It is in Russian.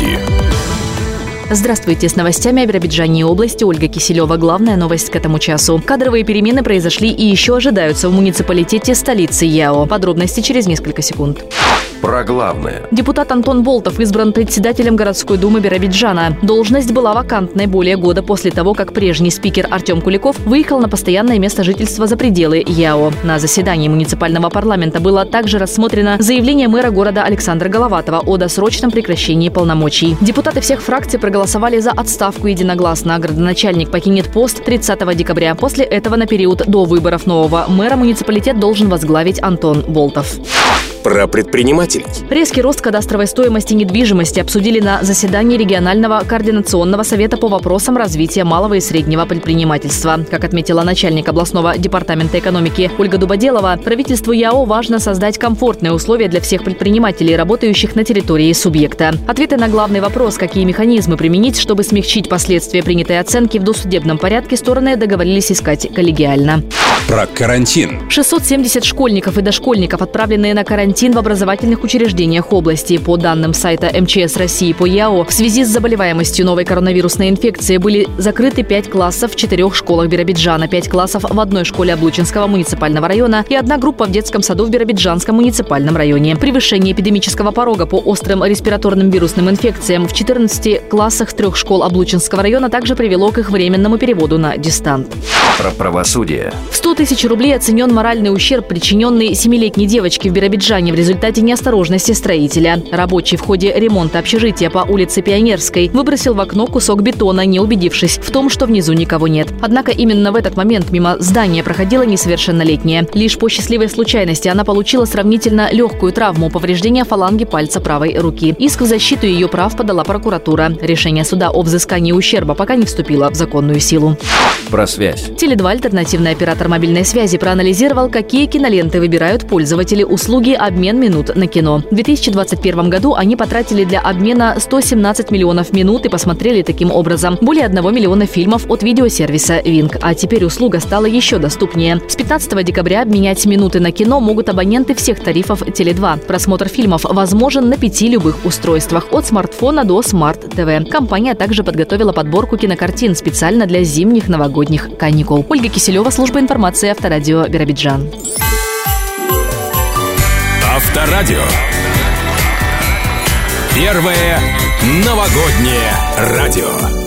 новости. Здравствуйте, с новостями о Биробиджане и области Ольга Киселева. Главная новость к этому часу. Кадровые перемены произошли и еще ожидаются в муниципалитете столицы ЯО. Подробности через несколько секунд. Про главное. Депутат Антон Болтов избран председателем городской думы Биробиджана. Должность была вакантной более года после того, как прежний спикер Артем Куликов выехал на постоянное место жительства за пределы ЯО. На заседании муниципального парламента было также рассмотрено заявление мэра города Александра Головатова о досрочном прекращении полномочий. Депутаты всех фракций проголосовали за отставку единогласно. Градоначальник покинет пост 30 декабря. После этого на период до выборов нового мэра муниципалитет должен возглавить Антон Болтов. Про предпринимателей. Резкий рост кадастровой стоимости недвижимости обсудили на заседании регионального координационного совета по вопросам развития малого и среднего предпринимательства. Как отметила начальник областного департамента экономики Ольга Дубоделова, правительству ЯО важно создать комфортные условия для всех предпринимателей, работающих на территории субъекта. Ответы на главный вопрос, какие механизмы применить, чтобы смягчить последствия принятой оценки в досудебном порядке, стороны договорились искать коллегиально. Про карантин. 670 школьников и дошкольников, отправленные на карантин в образовательных учреждениях области. По данным сайта МЧС России по ЯО, в связи с заболеваемостью новой коронавирусной инфекции были закрыты 5 классов в 4 школах Биробиджана, 5 классов в одной школе Облучинского муниципального района и 1 группа в детском саду в Биробиджанском муниципальном районе. Превышение эпидемического порога по острым респираторным вирусным инфекциям в 14 классах 3 школ Облучинского района также привело к их временному переводу на дистант. Про правосудие. В 100 тысяч рублей оценен моральный ущерб, причиненный 7-летней девочке в Биробиджане в результате неосторожности строителя. Рабочий в ходе ремонта общежития по улице Пионерской выбросил в окно кусок бетона, не убедившись в том, что внизу никого нет. Однако именно в этот момент мимо здания проходила несовершеннолетняя. Лишь по счастливой случайности она получила сравнительно легкую травму – повреждение фаланги пальца правой руки. Иск в защиту ее прав подала прокуратура. Решение суда о взыскании ущерба пока не вступило в законную силу. Про связь. Теле2, альтернативный оператор мобильной связи, проанализировал, какие киноленты выбирают пользователи услуги «Обмен минут на кино». В 2021 году они потратили для обмена 117 миллионов минут и посмотрели таким образом более 1 миллиона фильмов от видеосервиса Wink. А теперь услуга стала еще доступнее. С 15 декабря обменять минуты на кино могут абоненты всех тарифов Теле2. Просмотр фильмов возможен на 5 любых устройствах – от смартфона до смарт-ТВ. Компания также подготовила подборку кинокартин специально для зимних новогодних каникул. Ольга Киселева, служба информации Авторадио Биробиджан. Авторадио. Первое новогоднее радио.